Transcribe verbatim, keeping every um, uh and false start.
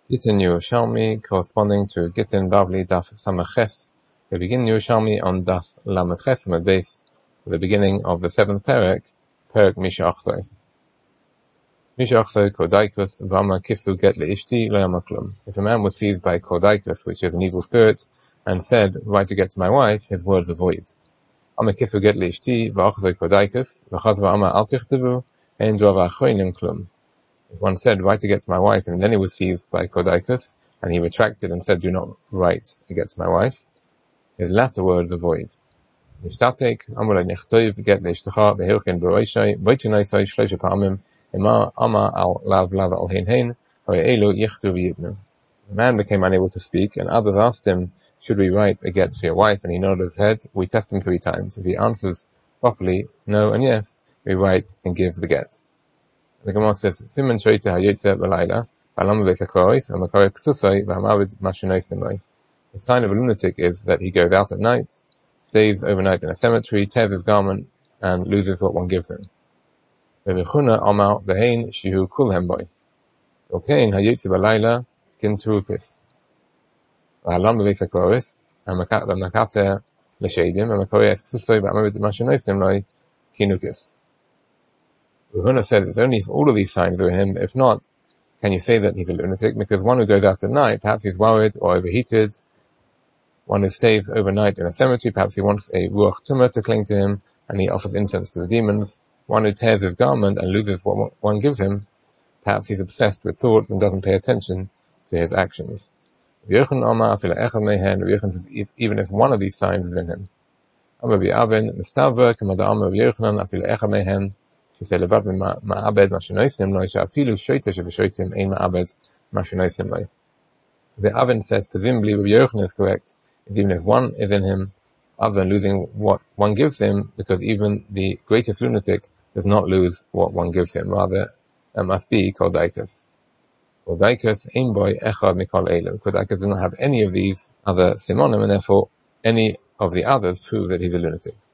Gittin Yerushalmi, corresponding to Gittin Bavli Daf Samaches. We begin Yerushalmi on Daf Lamed Ches Amud Beis, the beginning of the seventh Perek, Perek Misha Achsoi. Misha Achsoi Kodaikus Vama Kisu Get Leishti Lo Yama Klum. If a man was seized by Kodaikus, which is an evil spirit, and said, "Right to get to my wife," his words are void. Ama Kisu Get Leishti Va'achzoi Kodaikus V'chazva Ama Al Tichtavu Ein Dvar Achroinim Klum. If one said, "Write to get to my wife," and then he was seized by Kodaikus, and he retracted and said, "Do not write to get to my wife," his latter words are void. Nishtatek, Amulay Nechtoiv, Get Leishtecha, Behilchin Beroishai, Boitunaisai, Shleisha Pa'amim, Ima, Ama al Lav Lav al Hein Hein, Hoi Elu, Yichtu V'yidnu. The man became unable to speak, and others asked him, "Should we write a get for your wife?" And he nodded his head. We test him three times. If he answers properly, no and yes, we write and give the get. The Gemara says, "Siman Shoyte HaYotze B'Layla, V'Alam B'Beis HaKoros, V'Makor Ksusoi, V'Hamavid Mashunosim Loi." The sign of a lunatic is that he goes out at night, stays overnight in a cemetery, tears his garment, and loses what one gives him. V'Vichuna Amar V'Hein Shihu Kulhem Boy. Okain HaYotze B'Layla Kinturupis. V'Alam B'Beis HaKoros, V'Makater L'Sheidim, V'Makor Ksusoi, V'Hamavid Mashunosim Loi Kinukis. Ruhuna said it's only if all of these signs are in him. If not, can you say that he's a lunatic? Because one who goes out at night, perhaps he's worried or overheated. One who stays overnight in a cemetery, perhaps he wants a ruach tumah to cling to him, and he offers incense to the demons. One who tears his garment and loses what one gives him, perhaps he's obsessed with thoughts and doesn't pay attention to his actions. Even if one of these signs is in him. He said, "Levad ma'abed mashunosim lo she'afilu shoyte shebeshoytim ein ma'abed mashunosim lo." The Avin says, presumably Rabbi Yochanan is correct, even if one is in him, other than losing what one gives him, because even the greatest lunatic does not lose what one gives him. Rather, it must be Kodaikus. Kodaikus ein boy echad mikol elu. Kodaikus does not have any of these other simonim, and therefore any of the others prove that he's a lunatic.